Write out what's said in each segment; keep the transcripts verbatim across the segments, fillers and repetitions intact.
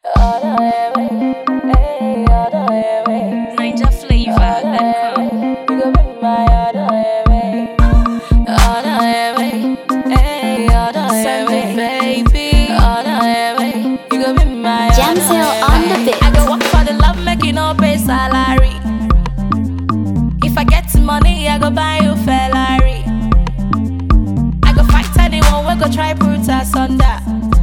Ninja flavor dot com. Jamsil on the beat. I go work for the love, make you no pay salary. If I get money, I go buy you Ferrari. I go fight anyone, we go try put us under.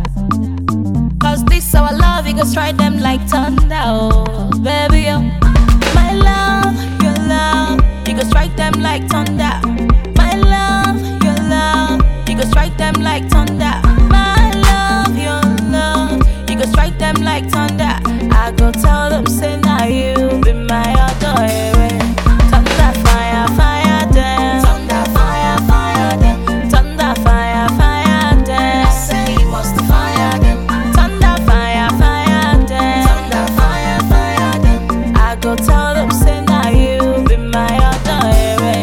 Cause this our love, we go strike them like thunder. Oh, baby, oh. My love, your love, you go strike them like thunder. My love, your love, you go strike them like thunder. My love, your love, you go strike them like thunder. I go tell them, say now you be my adorer. Thunder, fire, fire, them. Thunder, fire, fire, them. Thunder, fire, fire, them. I say you must fire them. Thunder, fire, fire, them. Thunder, fire, fire, them. I go tell them, say now you be my adorer.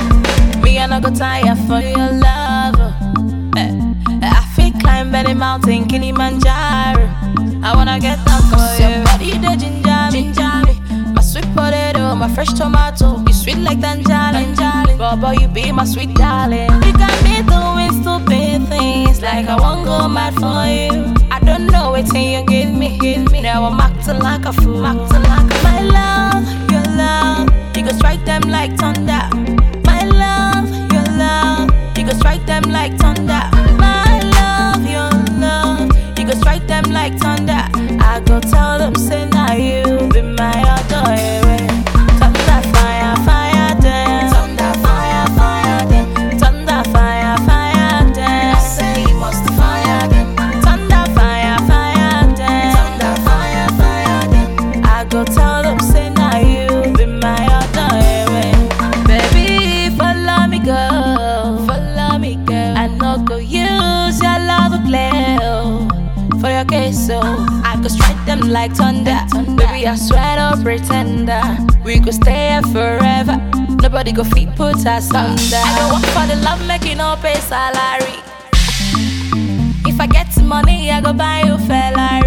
Me I no go tire for your love. Eh, I feel climb any mountain, Kilimanjaro. I wanna get down for you. Somebody the ginger me, ginger me. My sweet potato, my fresh tomato. You sweet like tangerine, tangerine. Bobo, you be my sweet darling. You got me doing stupid things like I won't go mad for you. I don't know what you give me, give me. Now I'm acting like a fool, acting like a my love, your love. You go strike them like thunder. My love, your love. You go strike them like thunder. My love, your love. You go strike them like thunder. I go tell them, say now you be my adorer. Thunder, fire, fire, them. Thunder, fire, fire, them. Thunder, fire, fire, them. I say you must fire them. Thunder, fire, fire, them. Thunder, fire, fire, them. I go tell them, say now you be my adorer. Baby, follow me, go. Follow me, girl. I no go use your love to play. Oh. For your case, so I could strike them like thunder. Baby, I swear no pretender. We could stay here forever. Nobody go feet put us under. I go work for the love, make you no pay salary. If I get money, I go buy you Ferrari.